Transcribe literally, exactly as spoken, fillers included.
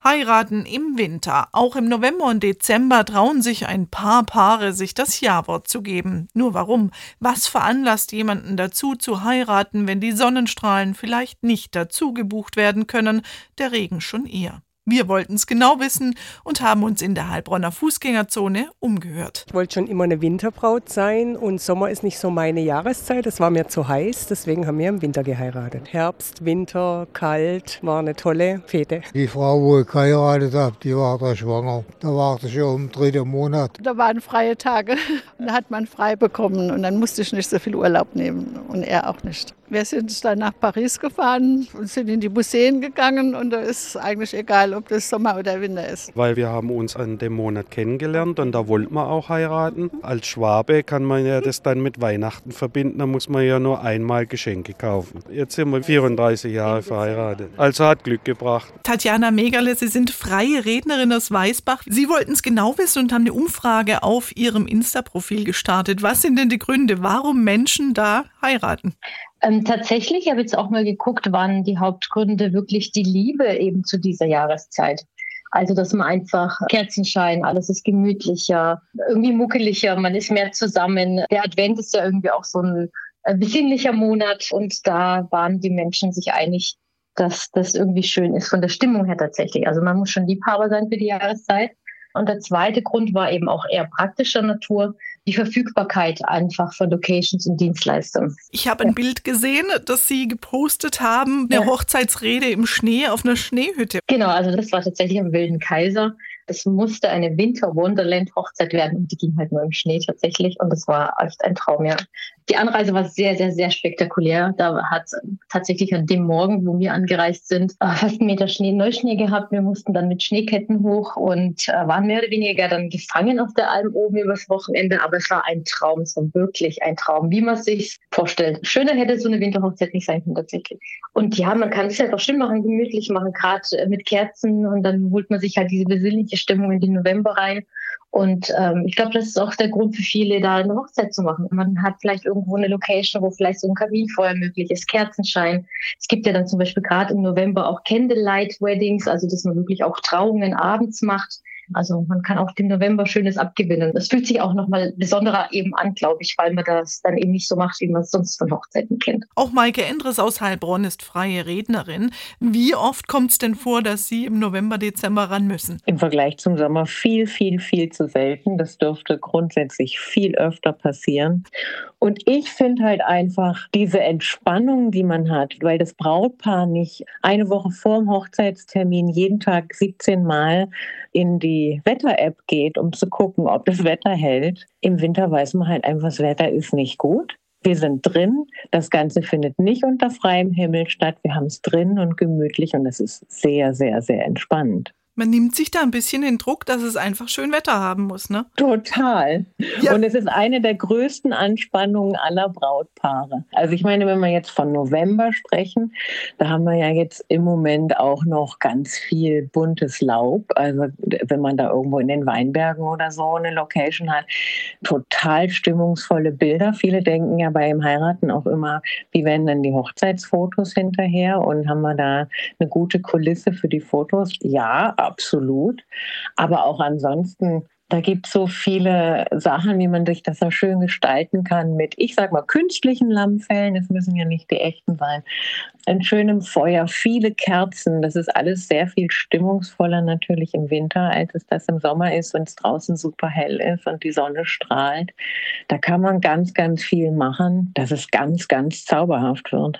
Heiraten im Winter. Auch im November und Dezember trauen sich ein paar Paare, sich das Ja-Wort zu geben. Nur warum? Was veranlasst jemanden dazu zu heiraten, wenn die Sonnenstrahlen vielleicht nicht dazu gebucht werden können, der Regen schon eher? Wir wollten es genau wissen und haben uns in der Heilbronner Fußgängerzone umgehört. Ich wollte schon immer eine Winterbraut sein und Sommer ist nicht so meine Jahreszeit. Das war mir zu heiß, deswegen haben wir im Winter geheiratet. Herbst, Winter, kalt, war eine tolle Fete. Die Frau, wo ich geheiratet habe, die war da schwanger. Da war sie schon im dritten Monat. Da waren freie Tage und da hat man frei bekommen und dann musste ich nicht so viel Urlaub nehmen und er auch nicht. Wir sind dann nach Paris gefahren und sind in die Museen gegangen und da ist eigentlich egal, ob das Sommer oder Winter ist. Weil wir haben uns an dem Monat kennengelernt und da wollten wir auch heiraten. Als Schwabe kann man ja das dann mit Weihnachten verbinden, da muss man ja nur einmal Geschenke kaufen. Jetzt sind wir vierunddreißig Jahre verheiratet, also hat Glück gebracht. Tatjana Megerle, Sie sind freie Rednerin aus Weißbach. Sie wollten es genau wissen und haben eine Umfrage auf Ihrem Insta-Profil gestartet. Was sind denn die Gründe, warum Menschen da heiraten? Ähm, tatsächlich, ich habe jetzt auch mal geguckt, waren die Hauptgründe wirklich die Liebe eben zu dieser Jahreszeit. Also, dass man einfach Kerzenschein, alles ist gemütlicher, irgendwie muckeliger, man ist mehr zusammen. Der Advent ist ja irgendwie auch so ein äh, besinnlicher Monat und da waren die Menschen sich einig, dass das irgendwie schön ist von der Stimmung her tatsächlich. Also man muss schon Liebhaber sein für die Jahreszeit. Und der zweite Grund war eben auch eher praktischer Natur, die Verfügbarkeit einfach von Locations und Dienstleistungen. Ich habe ein ja. Bild gesehen, das Sie gepostet haben, eine ja. Hochzeitsrede im Schnee auf einer Schneehütte. Genau, also das war tatsächlich am Wilden Kaiser. Es musste eine Winter-Wonderland-Hochzeit werden und die ging halt nur im Schnee tatsächlich und das war echt ein Traum, ja. Die Anreise war sehr, sehr, sehr spektakulär. Da hat tatsächlich an dem Morgen, wo wir angereist sind, fast einen Meter Schnee, Neuschnee gehabt. Wir mussten dann mit Schneeketten hoch und waren mehr oder weniger dann gefangen auf der Alm oben übers Wochenende. Aber es war ein Traum, es war wirklich ein Traum, wie man es sich vorstellt. Schöner hätte so eine Winterhochzeit nicht sein können tatsächlich. Und ja, man kann es halt auch schön machen, gemütlich machen, gerade mit Kerzen und dann holt man sich halt diese besinnliche Stimmung in den November rein. Und ähm, ich glaube, das ist auch der Grund für viele, da eine Hochzeit zu machen. Man hat vielleicht irgendwo eine Location, wo vielleicht so ein Kaminfeuer möglich ist, Kerzenschein. Es gibt ja dann zum Beispiel gerade im November auch Candlelight-Weddings, also dass man wirklich auch Trauungen abends macht. Also man kann auch dem November Schönes abgewinnen. Das fühlt sich auch nochmal besonderer eben an, glaube ich, weil man das dann eben nicht so macht, wie man es sonst von Hochzeiten kennt. Auch Maike Endres aus Heilbronn ist freie Rednerin. Wie oft kommt es denn vor, dass Sie im November, Dezember ran müssen? Im Vergleich zum Sommer viel, viel, viel zu selten. Das dürfte grundsätzlich viel öfter passieren. Und ich finde halt einfach diese Entspannung, die man hat, weil das Brautpaar nicht eine Woche vor dem Hochzeitstermin jeden Tag siebzehn Mal in die Wetter-App geht, um zu gucken, ob das Wetter hält. Im Winter weiß man halt einfach, das Wetter ist nicht gut. Wir sind drin, das Ganze findet nicht unter freiem Himmel statt. Wir haben es drin und gemütlich und es ist sehr, sehr, sehr entspannend. Man nimmt sich da ein bisschen den Druck, dass es einfach schön Wetter haben muss, ne? Total. Ja. Und es ist eine der größten Anspannungen aller Brautpaare. Also ich meine, wenn wir jetzt von November sprechen, da haben wir ja jetzt im Moment auch noch ganz viel buntes Laub. Also wenn man da irgendwo in den Weinbergen oder so eine Location hat, total stimmungsvolle Bilder. Viele denken ja beim Heiraten auch immer, wie werden denn die Hochzeitsfotos hinterher und haben wir da eine gute Kulisse für die Fotos? Ja, absolut. Aber auch ansonsten, da gibt es so viele Sachen, wie man sich das so schön gestalten kann mit, ich sag mal, künstlichen Lammfellen. Es müssen ja nicht die echten sein. Ein schönem Feuer, viele Kerzen. Das ist alles sehr viel stimmungsvoller natürlich im Winter, als es das im Sommer ist, wenn es draußen super hell ist und die Sonne strahlt. Da kann man ganz, ganz viel machen, dass es ganz, ganz zauberhaft wird.